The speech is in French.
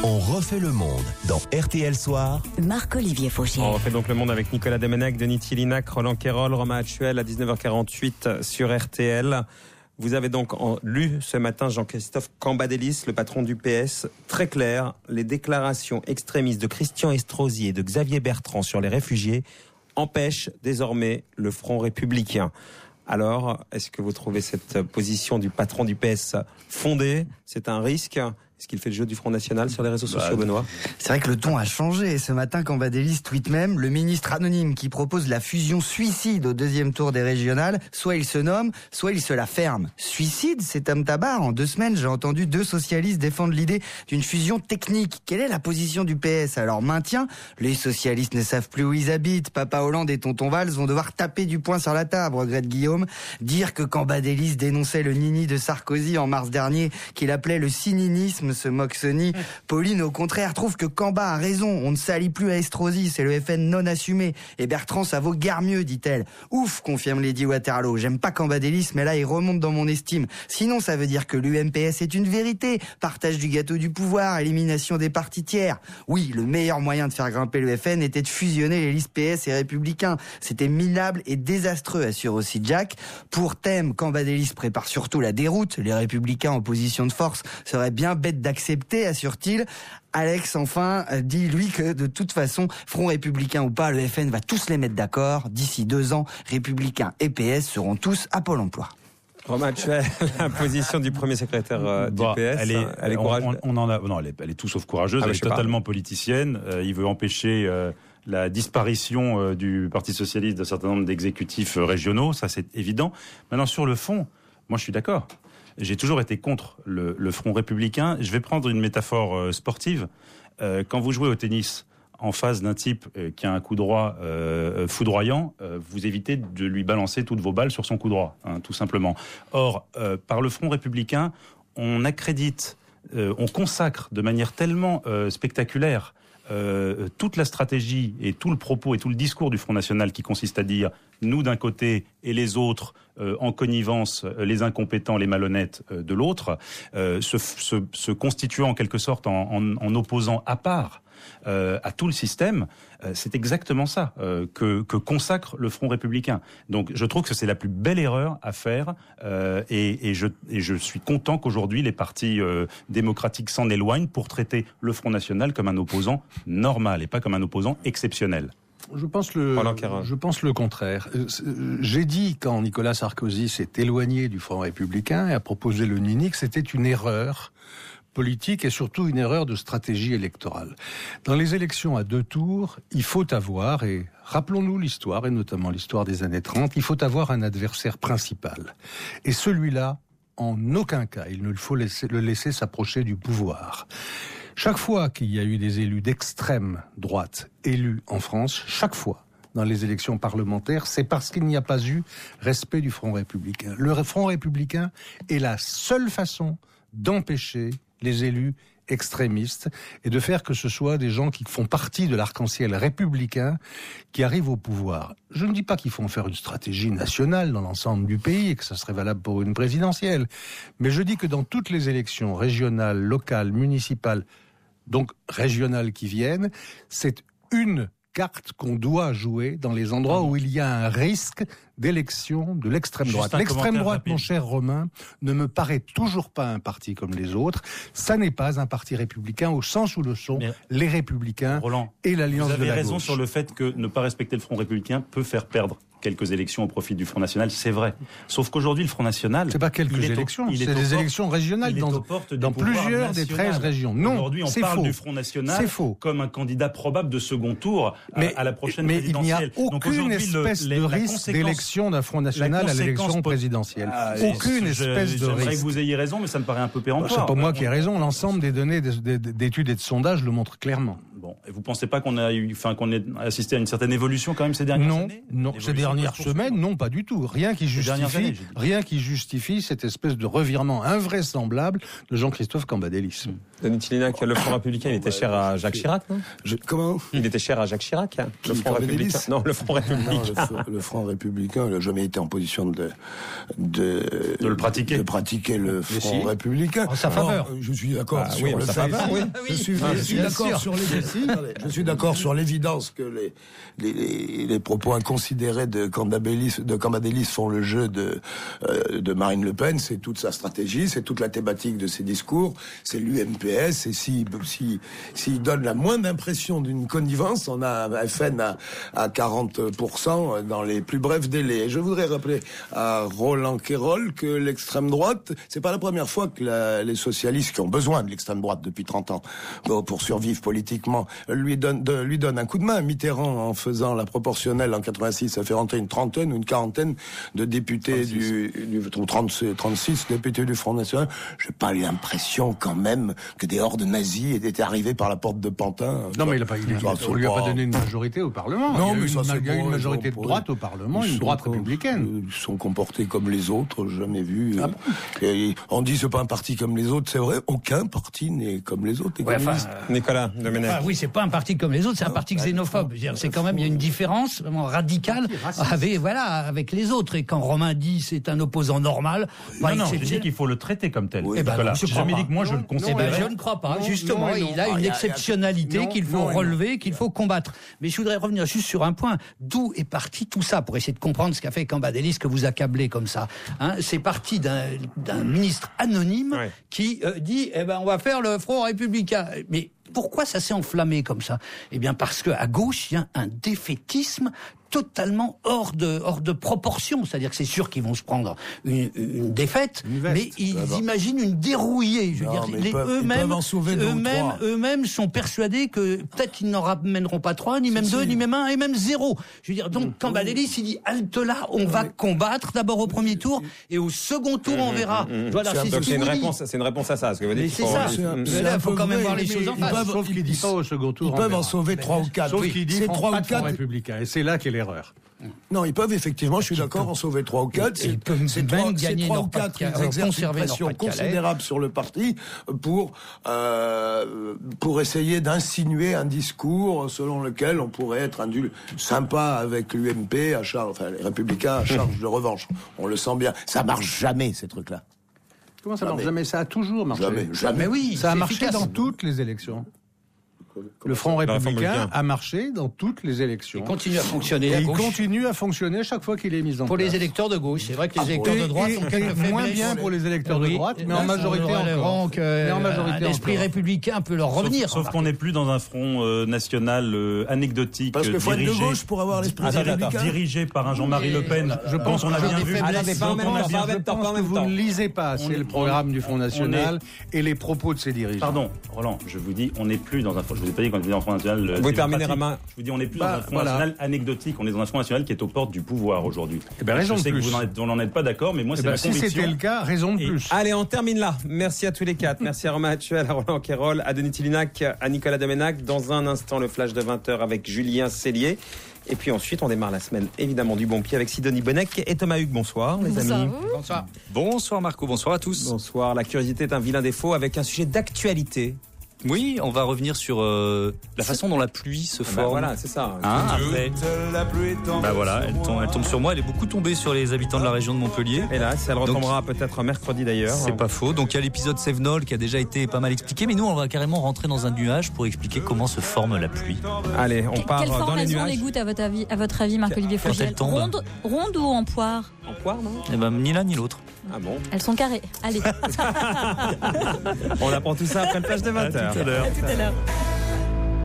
On refait le monde dans RTL Soir. Marc-Olivier Fauchier. On refait donc le monde avec Nicolas Demenech, Denis Tillinac, Roland Quérol, Romain Actuel à 19h48 sur RTL. Vous avez donc lu ce matin Jean-Christophe Cambadélis, le patron du PS. Très clair, les déclarations extrémistes de Christian Estrosi et de Xavier Bertrand sur les réfugiés empêchent désormais le Front républicain. Alors, est-ce que vous trouvez cette position du patron du PS fondée ? C'est un risque ? Est-ce qu'il fait le jeu du Front National sur les réseaux sociaux, Benoît ? C'est vrai que le ton a changé. Ce matin, Cambadélis tweet même le ministre anonyme qui propose la fusion suicide au deuxième tour des régionales. Soit il se nomme, soit il se la ferme. Suicide, c'est Tom Tabar. En 2 semaines, j'ai entendu 2 socialistes défendre l'idée d'une fusion technique. Quelle est la position du PS ? Alors maintien, les socialistes ne savent plus où ils habitent. Papa Hollande et tonton Valls vont devoir taper du poing sur la table, regrette Guillaume. Dire que Cambadélis dénonçait le nini de Sarkozy en mars dernier, qu'il appelait le sininisme, se moque Sony. Pauline, au contraire, trouve que Camba a raison. On ne s'allie plus à Estrosi, c'est le FN non assumé. Et Bertrand, ça vaut guère mieux, dit-elle. Ouf, confirme Lady Waterloo. J'aime pas Cambadélis, mais là, il remonte dans mon estime. Sinon, ça veut dire que l'UMPS est une vérité. Partage du gâteau du pouvoir, élimination des partis tiers. Oui, le meilleur moyen de faire grimper le FN était de fusionner les listes PS et Républicains. C'était minable et désastreux, assure aussi Jack. Pour thème, Cambadélis prépare surtout la déroute. Les Républicains en position de force seraient bien bêtes d'accepter, assure-t-il. Alex, enfin, dit lui que de toute façon, Front républicain ou pas, le FN va tous les mettre d'accord. D'ici 2 ans, Républicains et PS seront tous à Pôle emploi. Romain Actuel, la position du premier secrétaire du PS, elle est courageuse. Elle est tout sauf courageuse, elle est totalement politicienne. Il veut empêcher la disparition du Parti socialiste d'un certain nombre d'exécutifs régionaux, ça c'est évident. Maintenant, sur le fond, moi je suis d'accord. J'ai toujours été contre le Front républicain. Je vais prendre une métaphore sportive. Quand vous jouez au tennis en face d'un type qui a un coup droit foudroyant, vous évitez de lui balancer toutes vos balles sur son coup droit, tout simplement. Or, par le Front républicain, on accrédite, on consacre de manière tellement spectaculaire toute la stratégie et tout le propos et tout le discours du Front National qui consiste à dire nous d'un côté et les autres en connivence, les incompétents, les malhonnêtes de l'autre, se constituant en quelque sorte en opposant à part à tout le système, c'est exactement ça que consacre le Front républicain. Donc je trouve que c'est la plus belle erreur à faire et je suis content qu'aujourd'hui les partis démocratiques s'en éloignent pour traiter le Front National comme un opposant normal et pas comme un opposant exceptionnel. Je pense le contraire. J'ai dit quand Nicolas Sarkozy s'est éloigné du Front républicain et a proposé le nini que c'était une erreur politique et surtout une erreur de stratégie électorale. Dans les élections à 2 tours, il faut avoir, et rappelons-nous l'histoire, et notamment l'histoire des années 30, il faut avoir un adversaire principal. Et celui-là, en aucun cas, il ne faut le laisser s'approcher du pouvoir. Chaque fois qu'il y a eu des élus d'extrême droite élus en France, chaque fois, dans les élections parlementaires, c'est parce qu'il n'y a pas eu respect du Front républicain. Le Front républicain est la seule façon d'empêcher les élus extrémistes et de faire que ce soit des gens qui font partie de l'arc-en-ciel républicain qui arrivent au pouvoir. Je ne dis pas qu'il faut en faire une stratégie nationale dans l'ensemble du pays et que ça serait valable pour une présidentielle, mais je dis que dans toutes les élections régionales, locales, municipales, donc régionales qui viennent, c'est une carte qu'on doit jouer dans les endroits où il y a un risque d'élection de l'extrême droite. L'extrême droite, mon cher Romain, ne me paraît toujours pas un parti comme les autres. Ça n'est pas un parti républicain au sens où le sont les Républicains Roland, et l'Alliance de la gauche. Vous avez raison sur le fait que ne pas respecter le Front républicain peut faire perdre quelques élections au profit du Front National, c'est vrai. Sauf qu'aujourd'hui, le Front National... C'est pas quelques élections, c'est des élections régionales dans plusieurs des 13 régions. Non, aujourd'hui, on parle du Front National comme un candidat probable de second tour à la prochaine présidentielle. Mais il n'y a aucune espèce de risque d'élection d'un Front National à l'élection présidentielle. Aucune espèce de risque. J'aimerais que vous ayez raison, mais ça me paraît un peu péremptoire. C'est pas moi qui ai raison, l'ensemble des données d'études et de sondages le montrent clairement. Bon, et vous pensez pas qu'on ait assisté à une certaine évolution quand même ces dernières années ? Non, ces dernières semaines, non, pas du tout. Rien qui justifie cette espèce de revirement invraisemblable de Jean-Christophe Cambadélis. Denis Tillinac, le Front Républicain, il était cher à Jacques Chirac, non? Comment? Il était cher à Jacques Chirac, le Front Républicain. Non, le Front Républicain. Non, le Front Républicain, il n'a jamais été en position de le pratiquer. De pratiquer le Front Républicain. En sa faveur. Je suis d'accord sur le fait. Je suis d'accord sur l'évidence que les propos inconsidérés de Cambadélis font le jeu de Marine Le Pen. C'est toute sa stratégie, c'est toute la thématique de ses discours, c'est l'UMPS. Et s'il donne la moindre impression d'une connivence, on a un FN à 40% dans les plus brefs délais. Et je voudrais rappeler à Roland Quérol que l'extrême droite, c'est pas la première fois que les socialistes, qui ont besoin de l'extrême droite depuis 30 ans pour survivre politiquement, lui donne un coup de main. Mitterrand, en faisant la proportionnelle en 86, ça fait rentrer une trentaine ou une quarantaine de députés 36 députés du Front National. J'ai pas l'impression quand même que des hordes nazies étaient arrivées par la porte de Pantin. Non, mais on lui a pas donné une majorité au Parlement. Non, il y a eu une majorité de droite au Parlement, une droite républicaine. Ils sont comportés comme les autres, jamais vu. Et on dit c'est pas un parti comme les autres, c'est vrai, aucun parti n'est comme les autres. Nicolas Domenech. Oui, c'est pas un parti comme les autres, c'est un parti xénophobe. C'est quand même, il y a une différence vraiment radicale avec les autres. Et quand Romain dit c'est un opposant normal, je dis qu'il faut le traiter comme tel. J'ai jamais dit que moi je le considère. Je ne crois pas. Justement, il a une exceptionnalité qu'il faut relever, qu'il faut combattre. Mais je voudrais revenir juste sur un point. D'où est parti tout ça, pour essayer de comprendre ce qu'a fait Cambadélis, que vous accablez comme ça. C'est parti d'un ministre anonyme qui dit on va faire le Front Républicain. Mais pourquoi ça s'est enflammé comme ça? Eh bien parce que à gauche, il y a un défaitisme totalement hors de proportion. C'est-à-dire que c'est sûr qu'ils vont se prendre une défaite, mais ils imaginent une dérouillée. Je veux dire, eux-mêmes sont persuadés que peut-être ils n'en ramèneront pas 3, ni même 2, ni même 1, et même 0. Je veux dire, donc Cambadélis, il dit halte là, on va combattre d'abord au premier tour, et au second tour, on verra. Voilà, donc c'est une réponse à ça, ce que vous dites. C'est ça. Il faut quand même voir les choses en face. Sauf qu'il dit pas au second tour. Ils peuvent en sauver 3 ou 4. Sauf qu'il dit c'est 3 ou 4 républicains. Et c'est là qu'est l'erreur. Non, ils peuvent effectivement, je suis d'accord, en sauver 3 ou 4. Ils peuvent même gagner 3 ou 4, ils exercent une pression considérable sur le parti pour essayer d'insinuer un discours selon lequel on pourrait être sympa avec l'UMP, les Républicains à charge de revanche. On le sent bien. Ça marche jamais, ces trucs-là. Comment ça marche jamais? Ça a toujours marché. Jamais. Mais oui, ça a marché dans toutes les élections. Le Front Républicain a marché dans toutes les élections. Il continue à fonctionner. Il continue à fonctionner chaque fois qu'il est mis en place. Pour les électeurs de gauche, c'est vrai que les électeurs de droite sont quelques moins bien pour les électeurs de droite, mais en majorité encore. L'esprit républicain peut leur revenir. Sauf qu'on n'est plus dans un front national anecdotique. Parce qu'il faut être de gauche pour avoir l'esprit républicain. Dirigé par un Jean-Marie Le Pen. Je pense qu'on a bien vu. Je pense que vous ne lisez pas assez le programme du Front National et les propos de ses dirigeants. Pardon, Roland, je vous dis, on n'est plus dans un front. Je vous ai pas dit qu'on était dans un Front National. Vous terminez, Romain. Je vous dis, on n'est plus dans un Front National anecdotique. On est dans un Front National qui est aux portes du pouvoir aujourd'hui. Raison je sais de plus. que vous n'en êtes pas d'accord, mais moi, c'est ma conviction. Si c'était le cas, raison de plus. Allez, on termine là. Merci à tous les 4. Merci à Romain Hatchuel, à Roland Quérol, à Denis Tillinac, à Nicolas Domenech. Dans un instant, le flash de 20h avec Julien Cellier. Et puis ensuite, on démarre la semaine, évidemment, du bon pied avec Sidonie Bonnec et Thomas Hugues. Bonsoir, les amis. Bonsoir. Bonsoir, Marco. Bonsoir à tous. Bonsoir. La curiosité est un vilain défaut avec un sujet d'actualité. Oui, on va revenir sur la façon dont la pluie se forme. Voilà, c'est ça. Après, voilà, elle tombe sur moi. Elle est beaucoup tombée sur les habitants de la région de Montpellier. Hélas, elle retombera peut-être mercredi d'ailleurs. C'est pas faux. Donc il y a l'épisode Sévenol qui a déjà été pas mal expliqué, mais nous on va carrément rentrer dans un nuage pour expliquer comment se forme la pluie. Allez, on part dans les nuages. Quelle forme elles ont les gouttes à votre avis, Marc-Olivier Fogiel? Ronde ou en poire? En poire, non? Eh ben, ni l'un ni l'autre. Ah bon? Elles sont carrées. Allez. On apprend tout ça après le flash de 20h. À tout à l'heure.